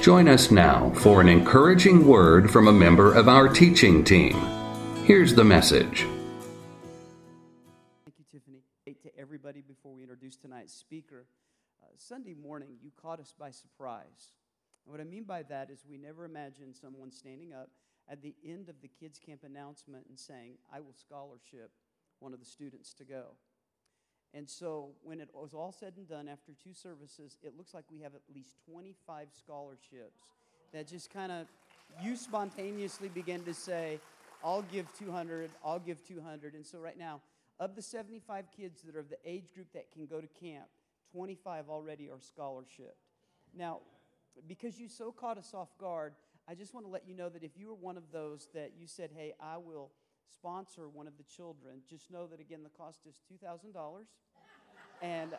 Join us now for an encouraging word from a member of our teaching team. Here's the message. Thank you, Tiffany. To everybody, before we introduce tonight's speaker, Sunday morning, you caught us by surprise. And what I mean by that is we never imagined someone standing up at the end of the kids' camp announcement and saying, "I will scholarship one of the students to go." And so when it was all said and done, after two services, it looks like we have at least 25 scholarships that just kind of, you spontaneously began to say, "I'll give 200, I'll give 200. And so right now, of the 75 kids that are of the age group that can go to camp, 25 already are scholarshiped. Now, because you so caught us off guard, I just want to let you know that if you were one of those that you said, "Hey, I will sponsor one of the children," just know that, again, the cost is $2,000. And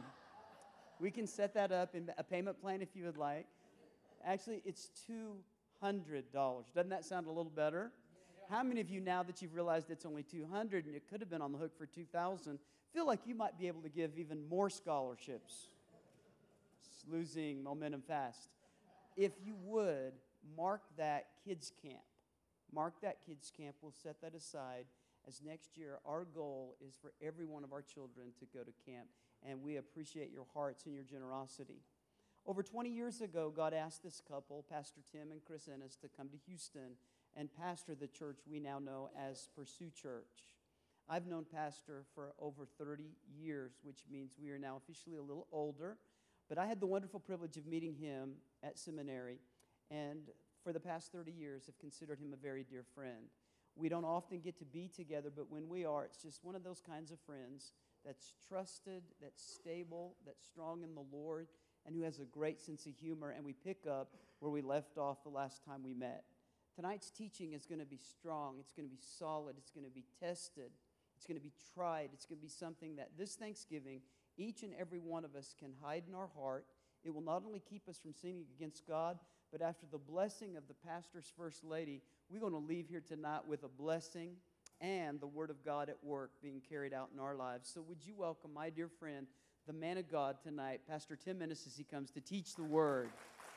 we can set that up in a payment plan if you would like. Actually, it's $200. Doesn't that sound a little better? How many of you, now that you've realized it's only $200 and it could have been on the hook for $2,000, feel like you might be able to give even more scholarships? It's losing momentum fast. If you would, mark that kids camp. Mark that kids camp. We'll set that aside, as next year our goal is for every one of our children to go to camp, and we appreciate your hearts and your generosity. Over 20 years ago, God asked this couple, Pastor Tim and Chris Ennis, to come to Houston and pastor the church we now know as Pursue Church. I've known Pastor for over 30 years, which means we are now officially a little older, but I had the wonderful privilege of meeting him at seminary, and for the past 30 years have considered him a very dear friend. We don't often get to be together, but when we are, it's just one of those kinds of friends that's trusted, that's stable, that's strong in the Lord, and who has a great sense of humor, and we pick up where we left off the last time we met. Tonight's teaching is going to be strong, it's going to be solid, it's going to be tested, it's going to be tried, it's going to be something that this Thanksgiving, each and every one of us can hide in our heart. It will not only keep us from sinning against God, but after the blessing of the pastor's first lady, we're going to leave here tonight with a blessing and the Word of God at work being carried out in our lives. So would you welcome my dear friend, the man of God tonight, Pastor Tim Ennis, as he comes to teach the Word.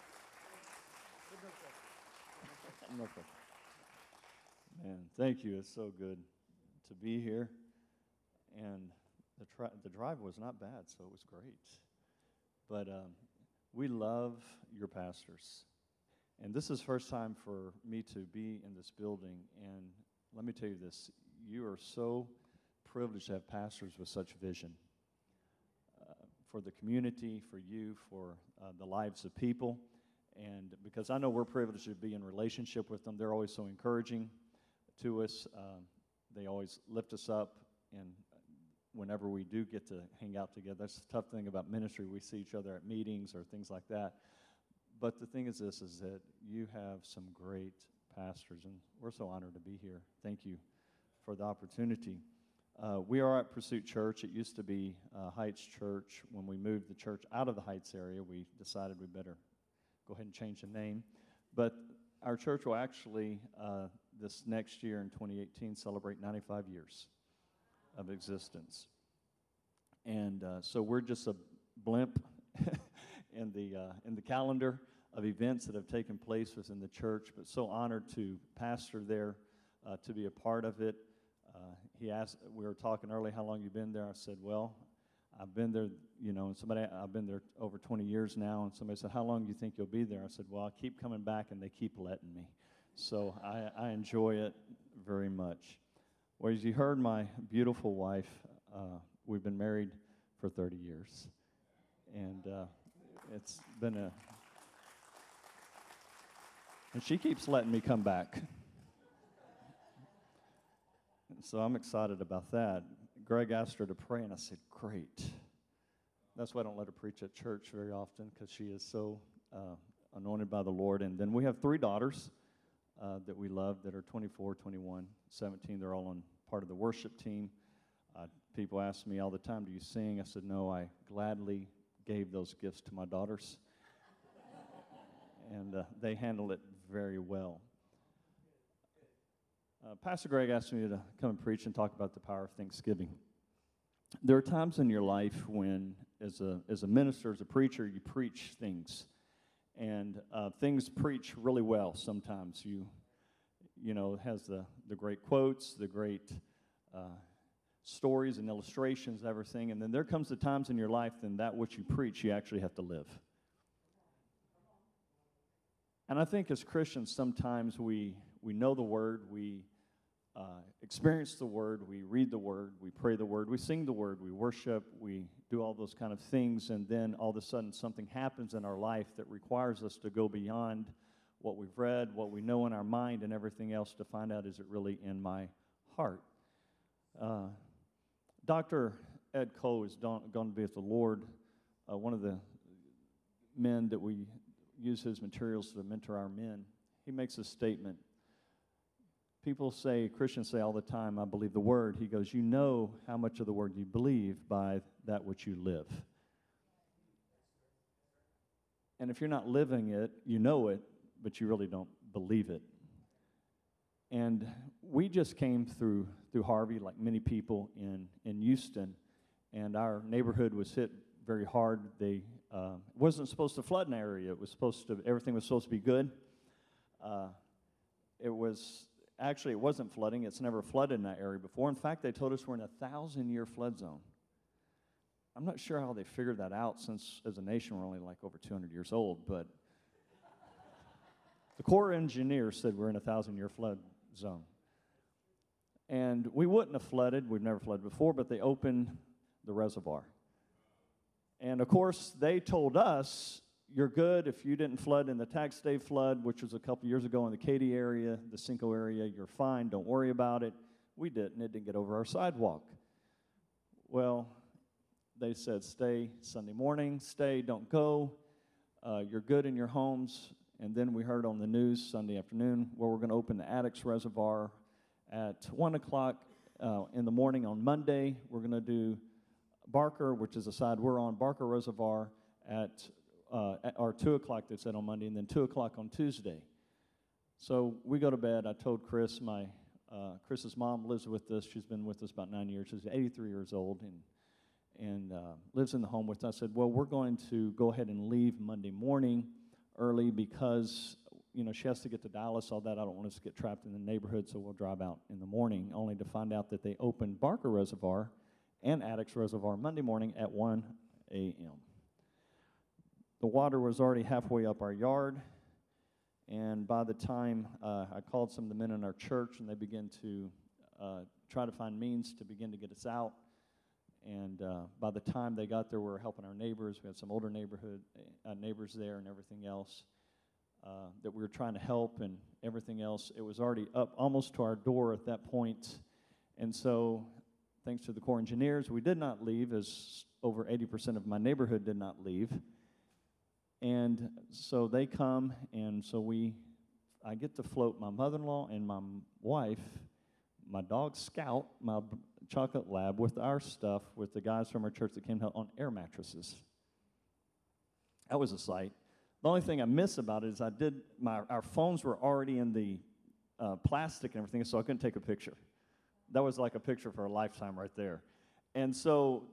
Man, thank you. It's so good to be here. And the drive was not bad, so it was great. But we love your pastors. And this is the first time for me to be in this building. And let me tell you this, you are so privileged to have pastors with such vision for the community, for you, for the lives of people. And because I know we're privileged to be in relationship with them, they're always so encouraging to us. They always lift us up, and whenever we do get to hang out together, that's the tough thing about ministry. We see each other at meetings or things like that. But the thing is this, is that you have some great pastors, and we're so honored to be here. Thank you for the opportunity. We are at Pursuit Church. It used to be Heights Church. When we moved the church out of the Heights area, we decided we better go ahead and change the name. But our church will actually, this next year in 2018, celebrate 95 years of existence. And so we're just a blimp in the calendar of events that have taken place within the church, but so honored to pastor there, to be a part of it. He asked, we were talking earlier, how long you been there? I said, well, I've been there, and I've been there over 20 years now, and somebody said, how long do you think you'll be there? I said, well, I keep coming back, and they keep letting me. So I enjoy it very much. Well, as you heard, my beautiful wife, we've been married for 30 years, and it's been and she keeps letting me come back. So I'm excited about that. Greg asked her to pray, and I said, great. That's why I don't let her preach at church very often, because she is so anointed by the Lord. And then we have 3 daughters that we love that are 24, 21, 17. They're all on part of the worship team. People ask me all the time, do you sing? I said, no, I gladly gave those gifts to my daughters. And they handle it very well. Pastor Greg asked me to come and preach and talk about the power of Thanksgiving. There are times in your life when, as a minister, as a preacher, you preach things, And things preach really well sometimes. You know, it has the great quotes, the great stories and illustrations, everything. And then there comes the times in your life then that which you preach, you actually have to live. And I think as Christians, sometimes we know the Word, we experience the Word, we read the Word, we pray the Word, we sing the Word, we worship, we do all those kind of things, and then all of a sudden something happens in our life that requires us to go beyond what we've read, what we know in our mind, and everything else to find out, is it really in my heart? Dr. Ed Cole is going to be with the Lord, one of the men that we use his materials to mentor our men. He makes a statement. People say, Christians say all the time, I believe the Word. He goes, you know how much of the Word you believe by that which you live. And if you're not living it, you know it, but you really don't believe it. And we just came through Harvey, like many people in Houston, and our neighborhood was hit very hard. They wasn't supposed to flood an area. Everything was supposed to be good. It wasn't flooding. It's never flooded in that area before. In fact, they told us we're in a 1,000-year flood zone. I'm not sure how they figured that out, since as a nation we're only like over 200 years old, but the Corps of Engineers said we're in a 1,000-year flood zone. And we wouldn't have flooded. We've never flooded before, but they opened the reservoir. And, of course, they told us, you're good if you didn't flood in the Tax Day flood, which was a couple years ago in the Katy area, the Cinco area. You're fine. Don't worry about it. We didn't. It didn't get over our sidewalk. Well, they said, stay Sunday morning. Stay. Don't go. You're good in your homes. And then we heard on the news Sunday afternoon where we're going to open the Addicks Reservoir at 1 o'clock in the morning on Monday. We're going to do Barker, which is the side we're on, Barker Reservoir or 2 o'clock, they said on Monday, and then 2 o'clock on Tuesday. So we go to bed. I told Chris, Chris's mom lives with us. She's been with us about 9 years. She's 83 years old and lives in the home with us. I said, well, we're going to go ahead and leave Monday morning early because, she has to get to Dallas, all that. I don't want us to get trapped in the neighborhood, so we'll drive out in the morning, only to find out that they opened Barker Reservoir and Addicks Reservoir Monday morning at 1 a.m. The water was already halfway up our yard, and by the time I called some of the men in our church, and they began to try to find means to begin to get us out. And by the time they got there, we were helping our neighbors. We had some older neighbors there and everything else that we were trying to help and everything else. It was already up almost to our door at that point. And so thanks to the Corps of Engineers, we did not leave, as over 80% of my neighborhood did not leave. And so they come, and so I get to float my mother-in-law and my wife, my dog Scout, my chocolate lab, with our stuff, with the guys from our church that came to help, on air mattresses. That was a sight. The only thing I miss about it is our phones were already in the plastic and everything, so I couldn't take a picture. That was like a picture for a lifetime right there. And so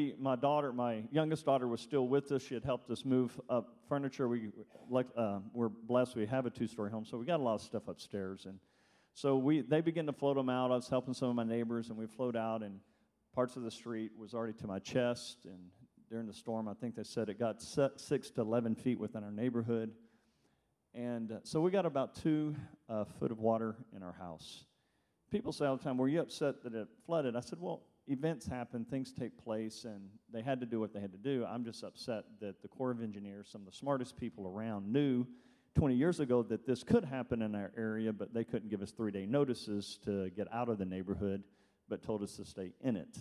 my youngest daughter was still with us. She had helped us move up furniture. We're blessed. We have a 2-story home, so we got a lot of stuff upstairs. And so they began to float them out. I was helping some of my neighbors, and we float out, and parts of the street was already to my chest. And during the storm, I think they said it got 6 to 11 feet within our neighborhood. And so we got about 2 foot of water in our house. People say all the time, were you upset that it flooded? I said, well, events happen, things take place, and they had to do what they had to do. I'm just upset that the Corps of Engineers, some of the smartest people around, knew 20 years ago that this could happen in our area, but they couldn't give us 3-day notices to get out of the neighborhood, but told us to stay in it.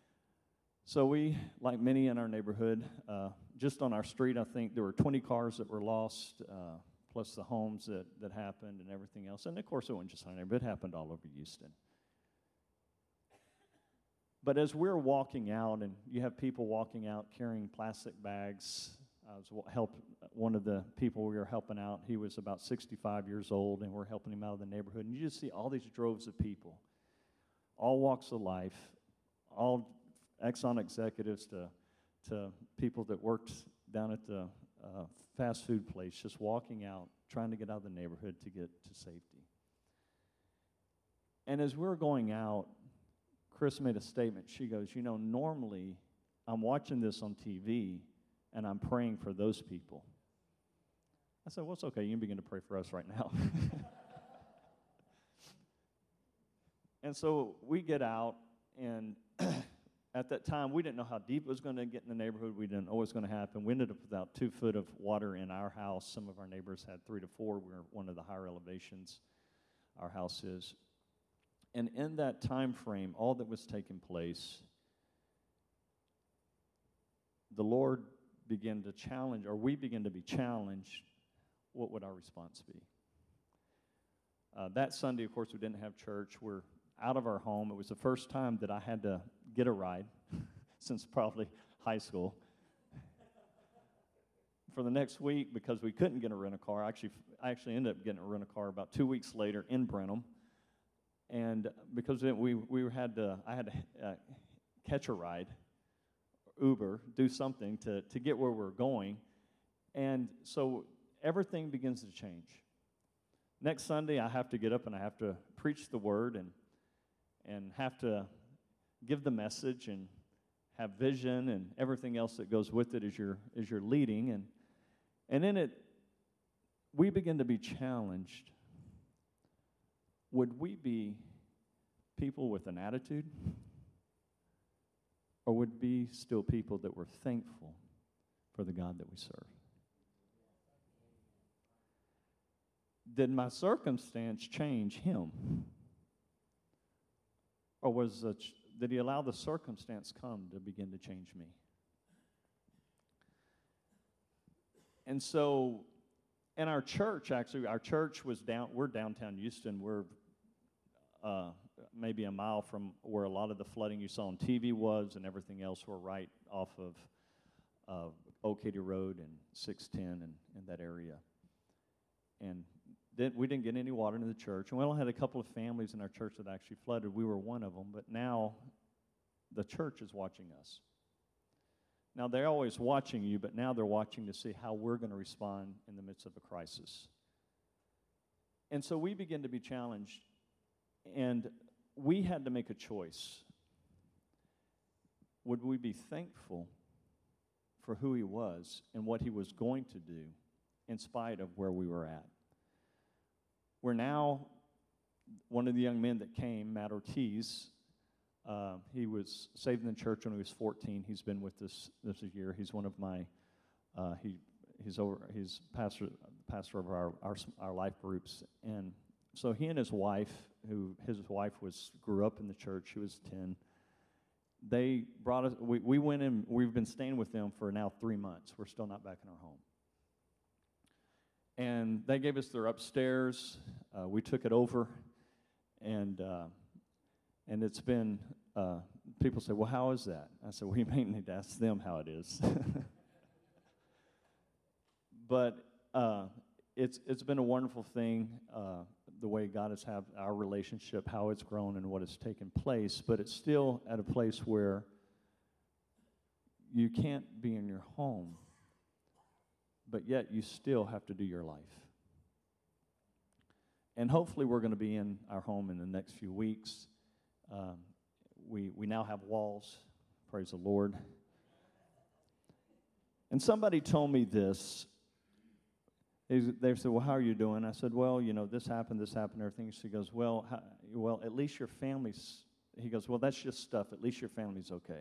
So we, like many in our neighborhood, just on our street, I think there were 20 cars that were lost, plus the homes that happened and everything else. And, of course, it wasn't just on there, but it happened all over Houston. But as we're walking out, and you have people walking out carrying plastic bags, I was one of the people we were helping out. He was about 65 years old, and we're helping him out of the neighborhood. And you just see all these droves of people, all walks of life, all Exxon executives to people that worked down at the fast food place, just walking out, trying to get out of the neighborhood to get to safety. And as we were going out, Chris made a statement. She goes, normally I'm watching this on TV and I'm praying for those people. I said, well, it's okay. You can begin to pray for us right now. And so we get out, and at that time, we didn't know how deep it was going to get in the neighborhood. We didn't know what was going to happen. We ended up with about 2 foot of water in our house. Some of our neighbors had 3 to 4. We're one of the higher elevations our house is. And in that time frame, all that was taking place, the Lord began to challenge, or we began to be challenged, what would our response be? That Sunday, of course, we didn't have church. We're out of our home. It was the first time that I had to get a ride since probably high school. For the next week, because we couldn't get a rent-a-car, I actually ended up getting a rent-a-car about 2 weeks later in Brenham. And because I had to catch a ride, Uber, do something to get where we're going. And so everything begins to change. Next Sunday, I have to get up and I have to preach the word and have to give the message and have vision and everything else that goes with it as you're leading. And in it, we begin to be challenged. Would we be people with an attitude? Or would we be still people that were thankful for the God that we serve? Did my circumstance change him? Or did he allow the circumstance come to begin to change me? And so, in our church, actually, our church was we're downtown Houston. We're maybe a mile from where a lot of the flooding you saw on TV was, and everything else. We're right off of Oak Katy Road and 610 and in that area. And we didn't get any water into the church. And we only had a couple of families in our church that actually flooded. We were one of them. But now the church is watching us. Now, they're always watching you, but now they're watching to see how we're going to respond in the midst of a crisis. And so we begin to be challenged. And we had to make a choice. Would we be thankful for who he was and what he was going to do in spite of where we were at? We're now, one of the young men that came, Matt Ortiz, he was saved in the church when he was 14. He's been with us this year. He's one of my, he's pastor of our life groups. And so he and his wife, his wife grew up in the church. She was 10. They brought us, we went in, we've been staying with them for now 3 months. We're still not back in our home. And they gave us their upstairs. We took it over, and it's been, people say, well, how is that? I said, well, you may need to ask them how it is. But it's been a wonderful thing, the way God has had our relationship, how it's grown and what has taken place, but it's still at a place where you can't be in your home, but yet you still have to do your life. And hopefully we're going to be in our home in the next few weeks. We now have walls, praise the Lord. And somebody told me this. They said, well, how are you doing? I said, well, this happened, everything. She goes, well, at least your family's, he goes, well, that's just stuff. At least your family's okay.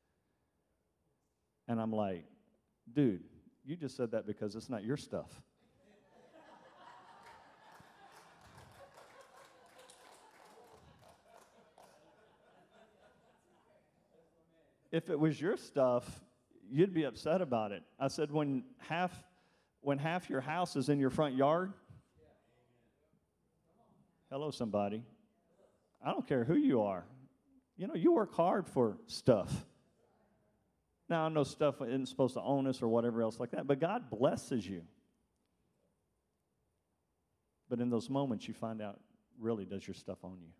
And I'm like, dude, you just said that because it's not your stuff. If it was your stuff, you'd be upset about it. I said, when half your house is in your front yard, hello, somebody. I don't care who you are. You work hard for stuff. Now, I know stuff isn't supposed to own us or whatever else like that, but God blesses you. But in those moments, you find out, really, does your stuff own you?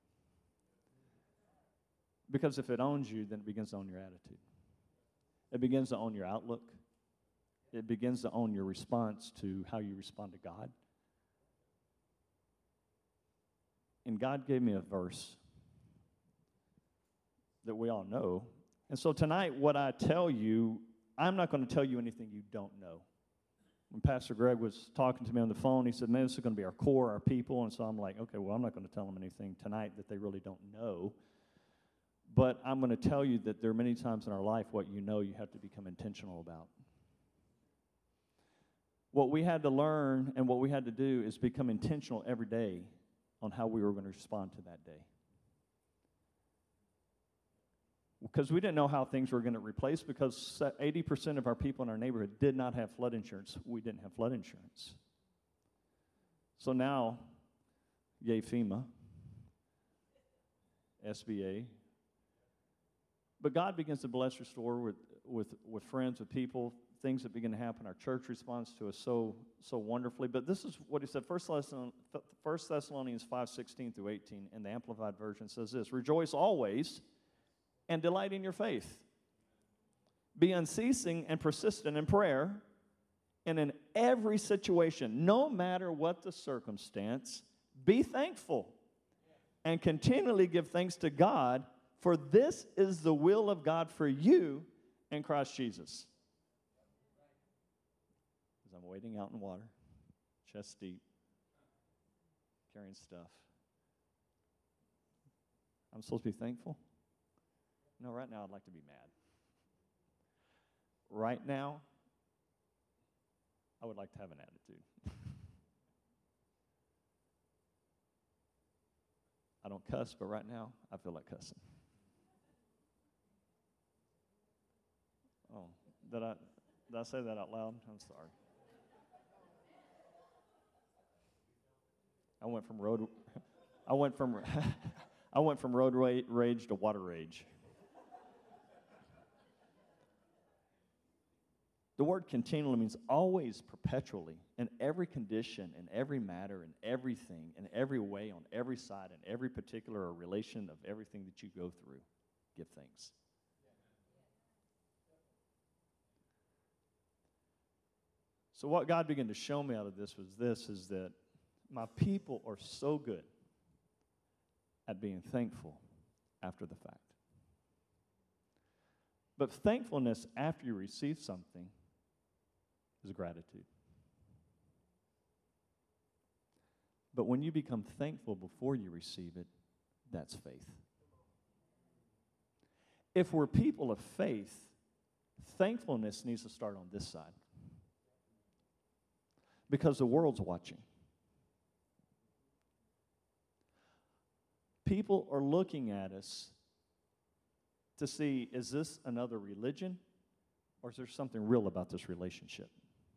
Because if it owns you, then it begins to own your attitude. It begins to own your outlook. it begins to own your response to how you respond to God. And God gave me a verse that we all know. And so tonight, what I tell you, I'm not going to tell you anything you don't know. When Pastor Greg was talking to me on the phone, he said, man, this is going to be our core, our people. And so I'm like, okay, well, I'm not going to tell them anything tonight that they really don't know. But I'm going to tell you that there are many times in our life what you know you have to become intentional about. What we had to learn and what we had to do is become intentional every day on how we were going to respond to that day. Because we didn't know how things were going to replace, because 80% of our people in our neighborhood did not have flood insurance. We didn't have flood insurance. So now, yay FEMA, SBA. But God begins to bless, restore with friends, with people, things that begin to happen. Our church responds to us so wonderfully. But this is what he said, 1 Thessalonians 5:16 through 18, in the Amplified Version says this: rejoice always and delight in your faith. Be unceasing and persistent in prayer, and in every situation, no matter what the circumstance, be thankful and continually give thanks to God, for this is the will of God for you in Christ Jesus. As I'm wading out in water, chest deep, carrying stuff, I'm supposed to be thankful? No, right now I'd like to be mad. Right now, I would like to have an attitude. I don't cuss, but right now I feel like cussing. Oh, did I say that out loud? I'm sorry. I went from road rage to water rage. The word continually means always, perpetually, in every condition, in every matter, in everything, in every way, on every side, in every particular relation of everything that you go through. Give thanks. So what God began to show me out of this is that my people are so good at being thankful after the fact. But thankfulness after you receive something is gratitude. But when you become thankful before you receive it, that's faith. If we're people of faith, thankfulness needs to start on this side. Because the world's watching. People are looking at us to see, is this another religion, or is there something real about this relationship?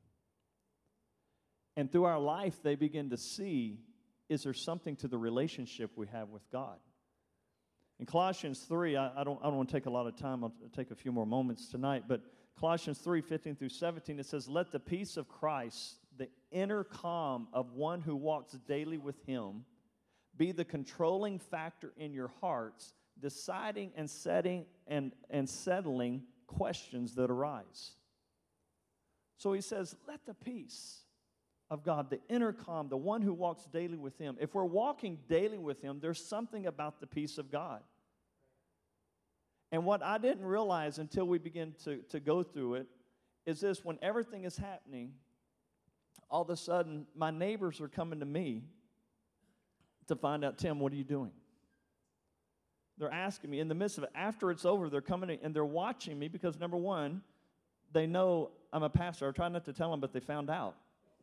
And through our life, they begin to see, is there something to the relationship we have with God? In Colossians 3, I don't want to take a lot of time. I'll take a few more moments tonight. But Colossians 3, 15 through 17, it says, let the peace of Christ, the inner calm of one who walks daily with him, be the controlling factor in your hearts, deciding and setting and settling questions that arise. So he says, let the peace of God, the inner calm, the one who walks daily with him. If we're walking daily with him, there's something about the peace of God. And what I didn't realize until we begin to go through it is this: when everything is happening, all of a sudden my neighbors are coming to me to find out, Tim, what are you doing? They're asking me in the midst of it. After it's over, they're coming in and they're watching me because, number one, they know I'm a pastor. I try not to tell them, but they found out.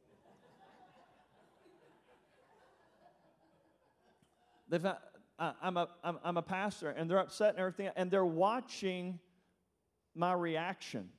I'm a pastor, and they're upset and everything, and they're watching my reaction.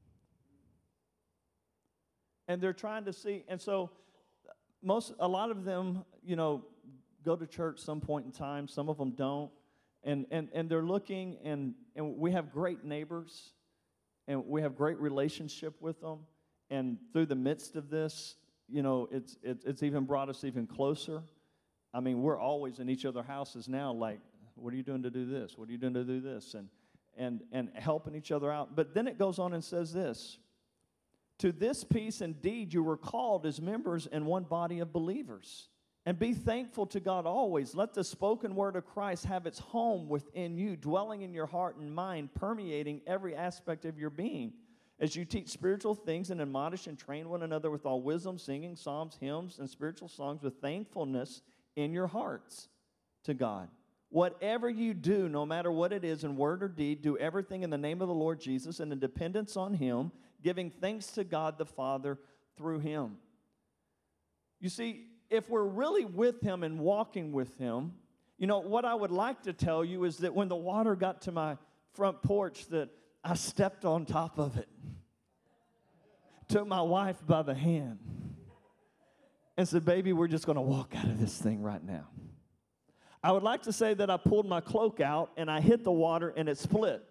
And they're trying to see, and so a lot of them, go to church some point in time. Some of them don't. And they're looking, and we have great neighbors, and we have great relationship with them. And through the midst of this, it's even brought us even closer. I mean, we're always in each other's houses now, like, what are you doing to do this? What are you doing to do this? And helping each other out. But then it goes on and says this: To this peace indeed you were called as members in one body of believers. And be thankful to God always. Let the spoken word of Christ have its home within you, dwelling in your heart and mind, permeating every aspect of your being. As you teach spiritual things and admonish and train one another with all wisdom, singing psalms, hymns, and spiritual songs with thankfulness in your hearts to God. Whatever you do, no matter what it is in word or deed, do everything in the name of the Lord Jesus and in dependence on Him, giving thanks to God the Father through Him. You see, if we're really with Him and walking with Him, you know, what I would like to tell you is that when the water got to my front porch, that I stepped on top of it, took my wife by the hand, and said, baby, we're just going to walk out of this thing right now. I would like to say that I pulled my cloak out and I hit the water and it split.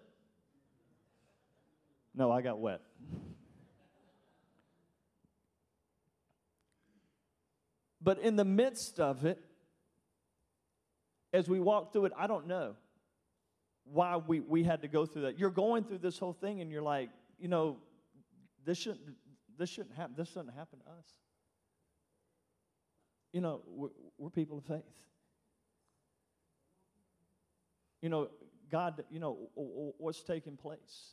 No, I got wet. But in the midst of it, as we walked through it, I don't know why we had to go through that. You're going through this whole thing and you're like, you know, this shouldn't happen. This shouldn't happen to us. You know, we're people of faith. You know, God, you know, what's taking place.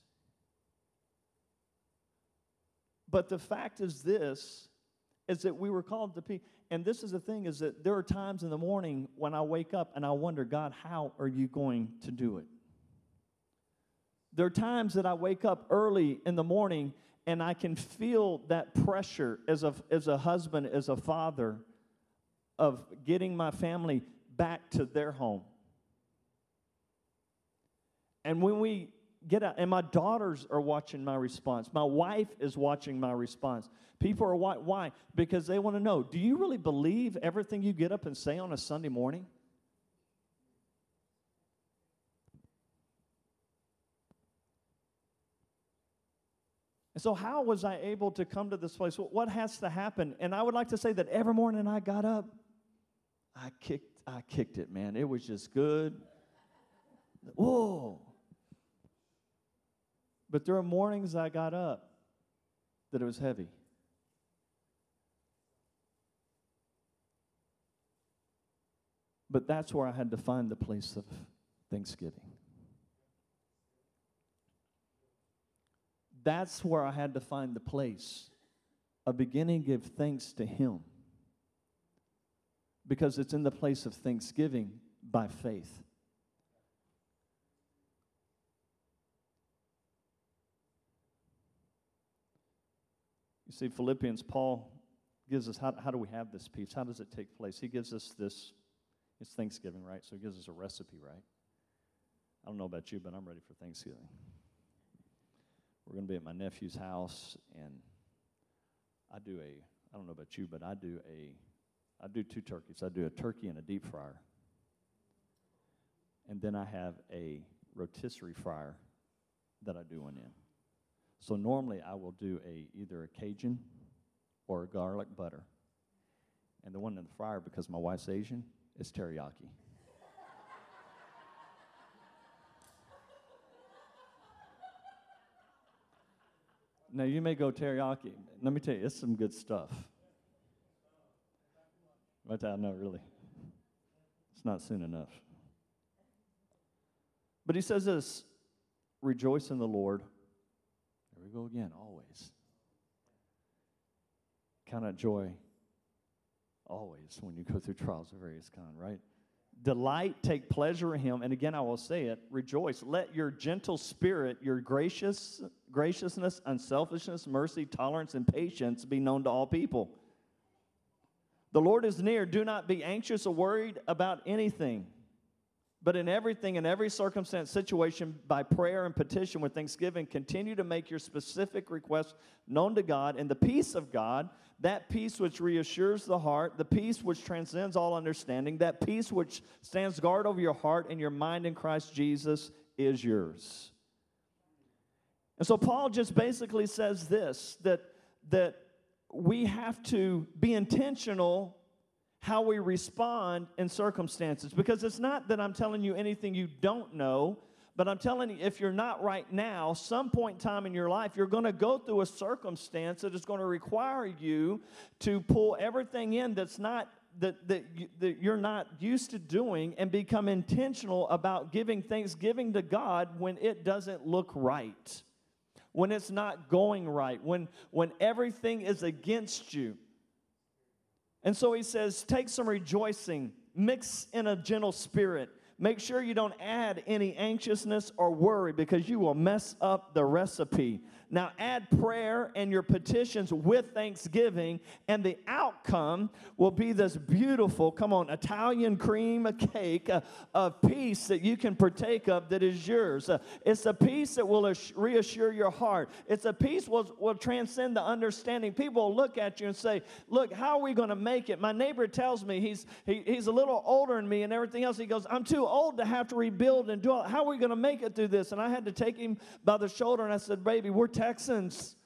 But the fact is this, is that we were called to be, and this is the thing, is that there are times in the morning when I wake up and I wonder, God, how are you going to do it? There are times that I wake up early in the morning and I can feel that pressure as a husband, as a father, of getting my family back to their home. And when we get out, and my daughters are watching my response. My wife is watching my response. People are, why? Because they want to know, do you really believe everything you get up and say on a Sunday morning? And so how was I able to come to this place? What has to happen? And I would like to say that every morning I got up, I kicked it, man. It was just good. Whoa. But there are mornings I got up that it was heavy. But that's where I had to find the place of thanksgiving. That's where I had to find the place of beginning to give thanks to Him. Because it's in the place of thanksgiving by faith. You see, Philippians, Paul gives us, how do we have this peace? How does it take place? He gives us this, it's Thanksgiving, right? So he gives us a recipe, right? I don't know about you, but I'm ready for Thanksgiving. We're going to be at my nephew's house, and I don't know about you, but I do two turkeys. I do a turkey in a deep fryer. And then I have a rotisserie fryer that I do one in. So normally I will do either a Cajun or a garlic butter. And the one in the fryer, because my wife's Asian, is teriyaki. Now you may go teriyaki. Let me tell you, it's some good stuff. But I know, really. It's not soon enough. But he says this, rejoice in the Lord. There we go again, always. Count out joy always when you go through trials of various kind, right? Delight, take pleasure in Him. And again, I will say it, rejoice. Let your gentle spirit, your graciousness, unselfishness, mercy, tolerance, and patience be known to all people. The Lord is near. Do not be anxious or worried about anything. But in everything, in every circumstance, situation, by prayer and petition with thanksgiving, continue to make your specific requests known to God, and the peace of God, that peace which reassures the heart, the peace which transcends all understanding, that peace which stands guard over your heart and your mind in Christ Jesus is yours. And so Paul just basically says this, that we have to be intentional how we respond in circumstances. Because it's not that I'm telling you anything you don't know, But I'm telling you, if you're not right now, some point in time in your life, you're going to go through a circumstance that is going to require you to pull everything in that's not that you're not used to doing and become intentional about giving thanksgiving to God when it doesn't look right, when it's not going right, when everything is against you. And so he says, take some rejoicing, mix in a gentle spirit. Make sure you don't add any anxiousness or worry because you will mess up the recipe. Now add prayer and your petitions with thanksgiving, and the outcome will be this beautiful, Italian cream cake of peace that you can partake of that is yours. It's a peace that will reassure your heart. It's a peace will transcend the understanding. People will look at you and say, look, how are we going to make it? My neighbor tells me he's a little older than me and everything else. He goes, I'm too old to have to rebuild and do all. How are we going to make it through this? And I had to take him by the shoulder and I said, baby, we're Texans.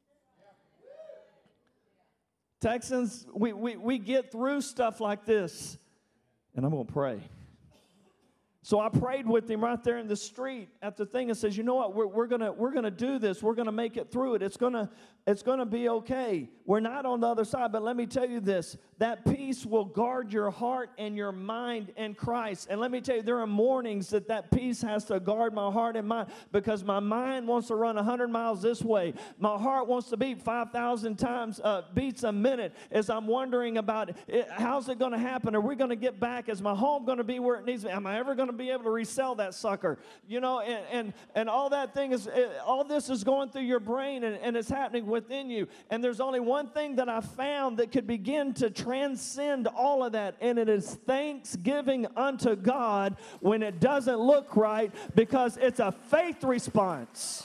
Texans, we get through stuff like this. And I'm going to pray. So I prayed with him right there in the street at the thing and says, you know what, we're gonna do this. We're gonna make it through it. It's gonna be okay. We're not on the other side, but let me tell you this, that peace will guard your heart and your mind in Christ. And let me tell you, there are mornings that peace has to guard my heart and mind because my mind wants to run 100 miles this way. My heart wants to beat 5,000 times beats a minute as I'm wondering about how's it gonna happen? Are we gonna get back? Is my home gonna be where it needs to be? Am I ever gonna be able to resell that sucker? You know, and all that thing is, all this is going through your brain and it's happening within you. And there's only one thing that I found that could begin to transcend all of that, and it is thanksgiving unto God when it doesn't look right, because it's a faith response.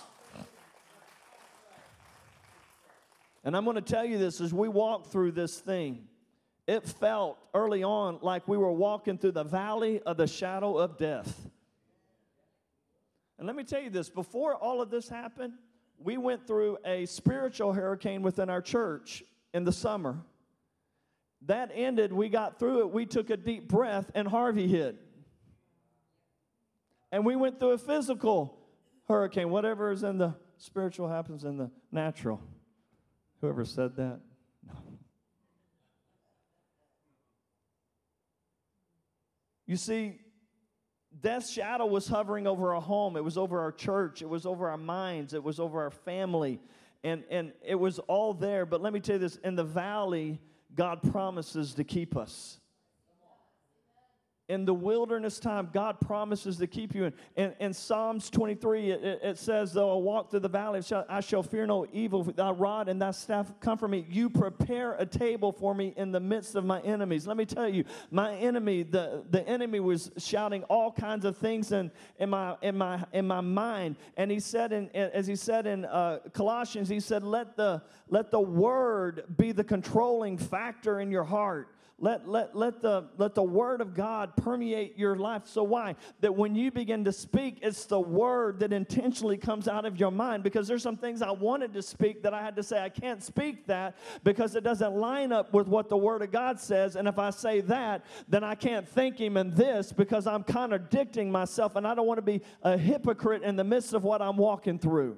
And I'm going to tell you this, as we walk through this thing, it felt early on like we were walking through the valley of the shadow of death. And let me tell you this, before all of this happened, we went through a spiritual hurricane within our church in the summer. That ended, we got through it, we took a deep breath, and Harvey hit. And we went through a physical hurricane. Whatever is in the spiritual happens in the natural. Whoever said that? No. You see, death's shadow was hovering over our home. It was over our church. It was over our minds. It was over our family. And it was all there. But let me tell you this, in the valley, God promises to keep us. In the wilderness time, God promises to keep you. In Psalms 23, it says, though I walk through the valley, I shall fear no evil. Thy rod and thy staff comfort me. You prepare a table for me in the midst of my enemies. Let me tell you, my enemy, the enemy was shouting all kinds of things in my mind. And he said, as he said in Colossians, he said, let the word be the controlling factor in your heart. Let the word of God permeate your life. So why? That when you begin to speak, it's the word that intentionally comes out of your mind. Because there's some things I wanted to speak that I had to say, I can't speak that because it doesn't line up with what the word of God says. And if I say that, then I can't thank him in this because I'm contradicting myself. And I don't want to be a hypocrite in the midst of what I'm walking through.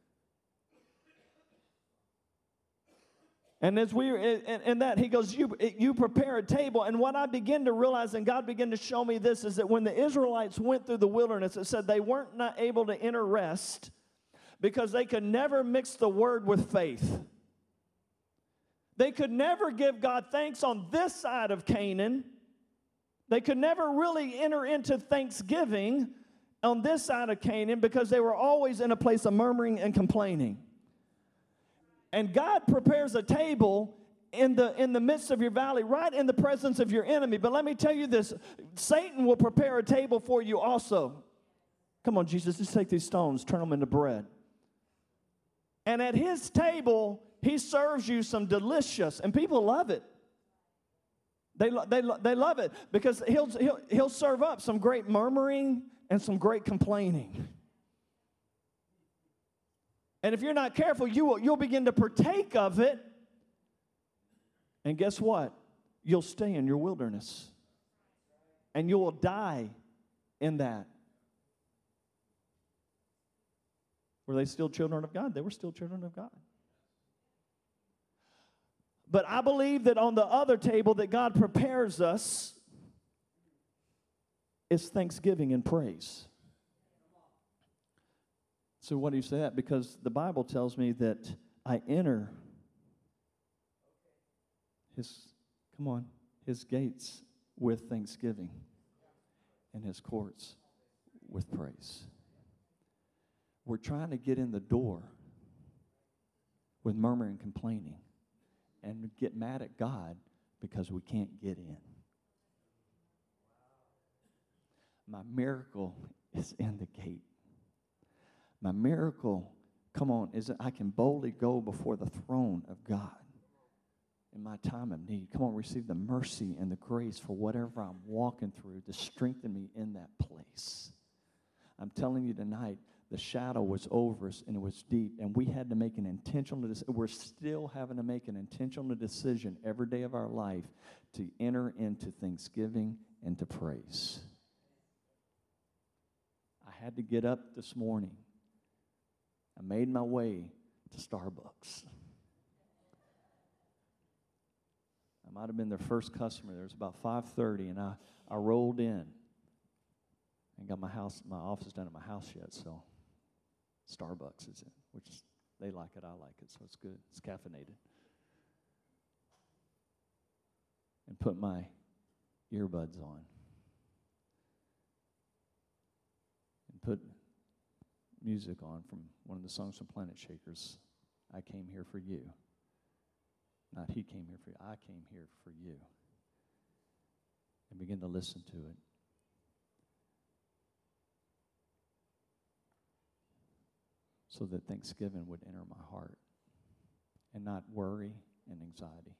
And as we in that, he goes, you prepare a table. And what I begin to realize, and God began to show me this, is that when the Israelites went through the wilderness, it said they weren't not able to enter rest because they could never mix the word with faith. They could never give God thanks on this side of Canaan. They could never really enter into thanksgiving on this side of Canaan because they were always in a place of murmuring and complaining. And God prepares a table in the midst of your valley, right in the presence of your enemy. But let me tell you this, Satan will prepare a table for you also. Come on, Jesus, just take these stones, turn them into bread. And at his table, he serves you some delicious, and people love it. They love it because he'll serve up some great murmuring and some great complaining. And if you're not careful, you'll begin to partake of it. And guess what? You'll stay in your wilderness. And you will die in that. Were they still children of God? They were still children of God. But I believe that on the other table that God prepares us is thanksgiving and praise. So what do you say that? Because the Bible tells me that I enter his gates with thanksgiving and his courts with praise. We're trying to get in the door with murmuring and complaining and get mad at God because we can't get in. My miracle is in the gate. My miracle, is that I can boldly go before the throne of God in my time of need. Come on, receive the mercy and the grace for whatever I'm walking through to strengthen me in that place. I'm telling you tonight, the shadow was over us and it was deep, and we had to make an intentional decision. We're still having to make an intentional decision every day of our life to enter into thanksgiving and to praise. I had to get up this morning. I made my way to Starbucks. I might have been their first customer. There was about 5:30, and I rolled in. I ain't got my office done at my house yet, so Starbucks is in, which is, they like it, I like it, so it's good. It's caffeinated. And put my earbuds on. And put music on from one of the songs from Planet Shakers. I came here for you. Not he came here for you. I came here for you. And begin to listen to it. So that thanksgiving would enter my heart and not worry and anxiety.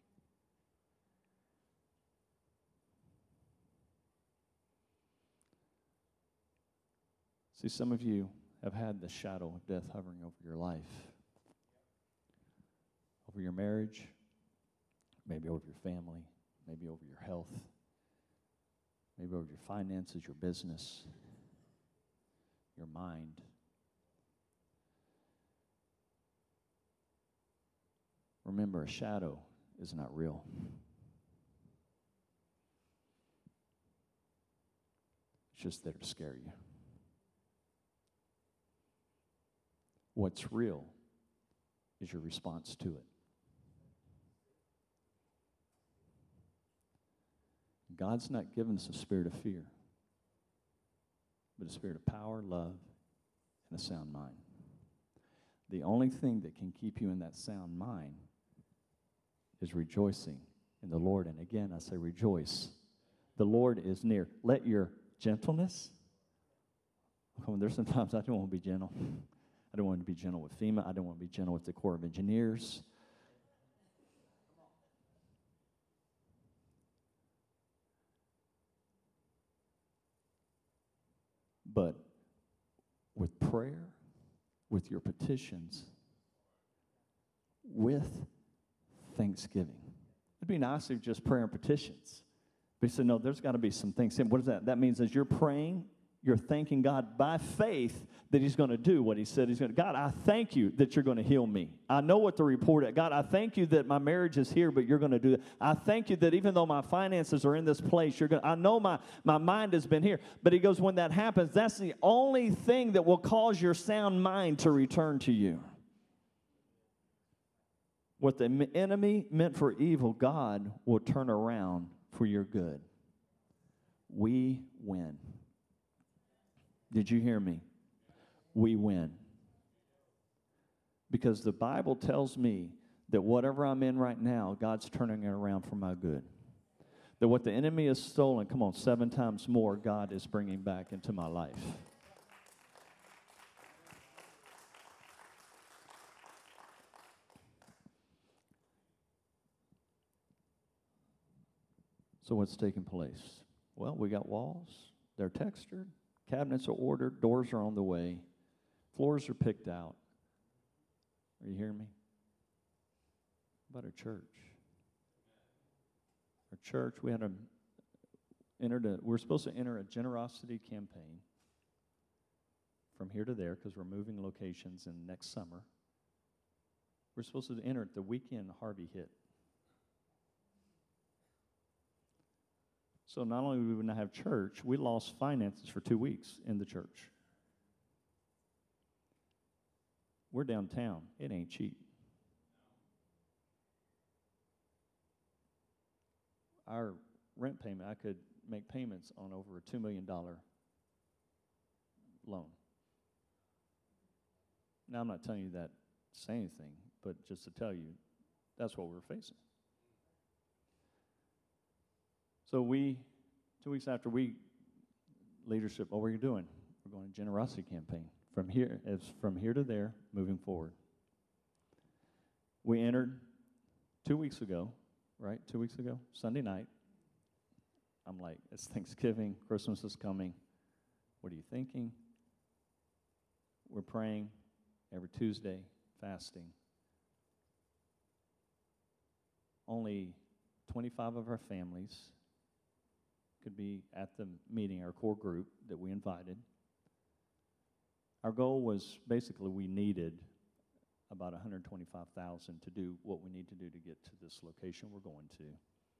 See, some of you have had the shadow of death hovering over your life, over your marriage, maybe over your family, maybe over your health, maybe over your finances, your business, your mind. Remember, a shadow is not real. It's just there to scare you. What's real is your response to it. God's not given us a spirit of fear, but a spirit of power, love, and a sound mind. The only thing that can keep you in that sound mind is rejoicing in the Lord. And again, I say rejoice. The Lord is near. Let your gentleness. There's sometimes I don't want to be gentle. I don't want to be gentle with FEMA. I don't want to be gentle with the Corps of Engineers. But with prayer, with your petitions, with thanksgiving. It'd be nice if just prayer and petitions. But he said, no, there's got to be some things. What is that? That means as you're praying, you're thanking God by faith that he's going to do what he said he's going to. God, I thank you that you're going to heal me. I know what the report is. God, I thank you that my marriage is here, but you're going to do that. I thank you that even though my finances are in this place, you're going. I know my mind has been here. But he goes, when that happens, that's the only thing that will cause your sound mind to return to you. What the enemy meant for evil, God will turn around for your good. We win. Did you hear me? We win. Because the Bible tells me that whatever I'm in right now, God's turning it around for my good. That what the enemy has stolen, 7 times more, God is bringing back into my life. So what's taking place? Well, we got walls. They're textured. Cabinets are ordered. Doors are on the way. Floors are picked out. Are you hearing me? How about our church? Our church, we were supposed to enter a generosity campaign from here to there because we're moving locations in next summer. We're supposed to enter it the weekend Harvey hit. So not only do we not have church, we lost finances for 2 weeks in the church. We're downtown. It ain't cheap. Our rent payment, I could make payments on over a $2 million loan. Now, I'm not telling you that to say anything, but just to tell you, that's what we're facing. So 2 weeks after leadership, what were you doing? We're going to generosity campaign. From here to there, moving forward. We entered 2 weeks ago, right? 2 weeks ago, Sunday night. I'm like, it's Thanksgiving, Christmas is coming. What are you thinking? We're praying every Tuesday, fasting. Only 25 of our families could be at the meeting, our core group that we invited. Our goal was basically we needed about $125,000 to do what we need to do to get to this location we're going to.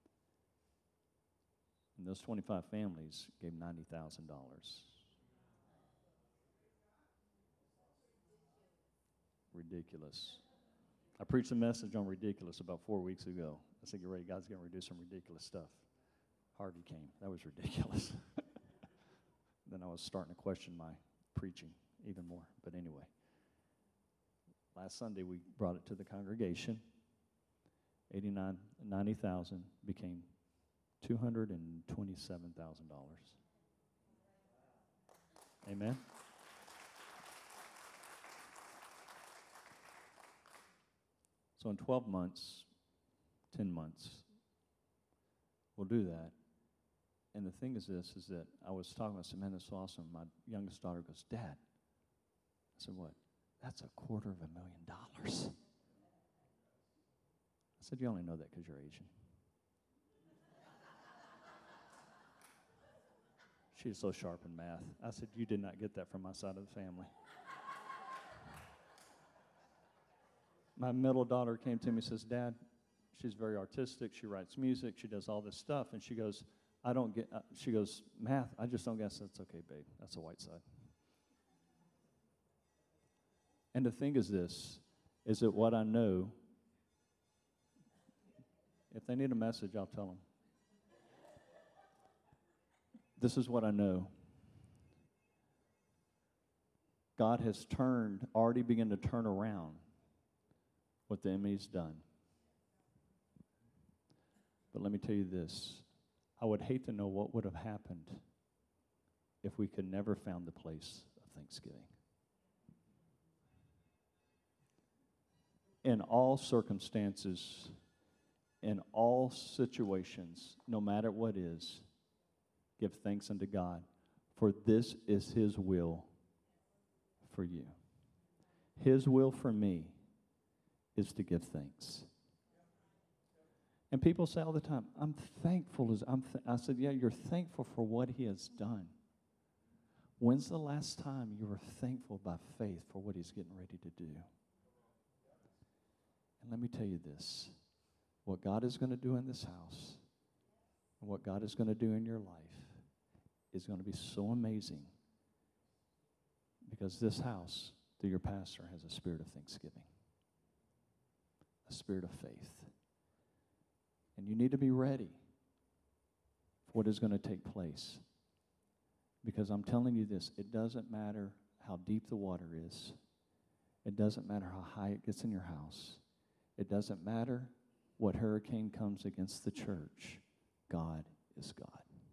And those 25 families gave $90,000. Ridiculous. I preached a message on ridiculous about 4 weeks ago. I said, get ready, God's going to do some ridiculous stuff. Harvey came. That was ridiculous. Then I was starting to question my preaching even more. But anyway, last Sunday we brought it to the congregation. $90,000 became $227,000. Amen. So in 12 months, 10 months, we'll do that. And the thing is this, is that I was talking, I said, man, that's awesome. My youngest daughter goes, Dad. I said, what? That's $250,000. I said, you only know that because you're Asian. She's so sharp in math. I said, you did not get that from my side of the family. My middle daughter came to me and says, Dad, she's very artistic. She writes music. She does all this stuff. And she goes, she goes, math, I just don't guess. That's okay, babe. That's a white side. And the thing is this, is that what I know, if they need a message, I'll tell them. This is what I know. God has already begun to turn around what the enemy's done. But let me tell you this. I would hate to know what would have happened if we could never found the place of thanksgiving. In all circumstances, in all situations, no matter what is, give thanks unto God, for this is His will for you. His will for me is to give thanks. And people say all the time, I'm thankful. I said, yeah, you're thankful for what He has done. When's the last time you were thankful by faith for what He's getting ready to do? And let me tell you this. What God is going to do in this house and what God is going to do in your life is going to be so amazing because this house, through your pastor, has a spirit of thanksgiving, a spirit of faith. And you need to be ready for what is going to take place. Because I'm telling you this, it doesn't matter how deep the water is. It doesn't matter how high it gets in your house. It doesn't matter what hurricane comes against the church. God is God.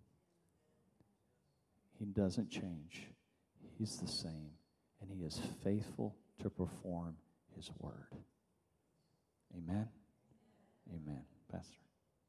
He doesn't change. He's the same. And He is faithful to perform His word. Amen? Amen. Pastor.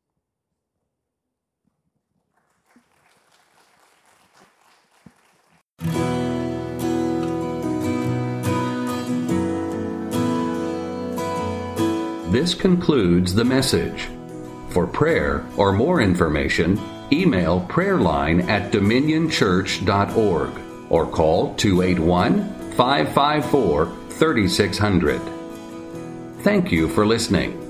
This concludes the message. For prayer or more information, email prayerline@dominionchurch.org or call 281-554-3600. Thank you for listening.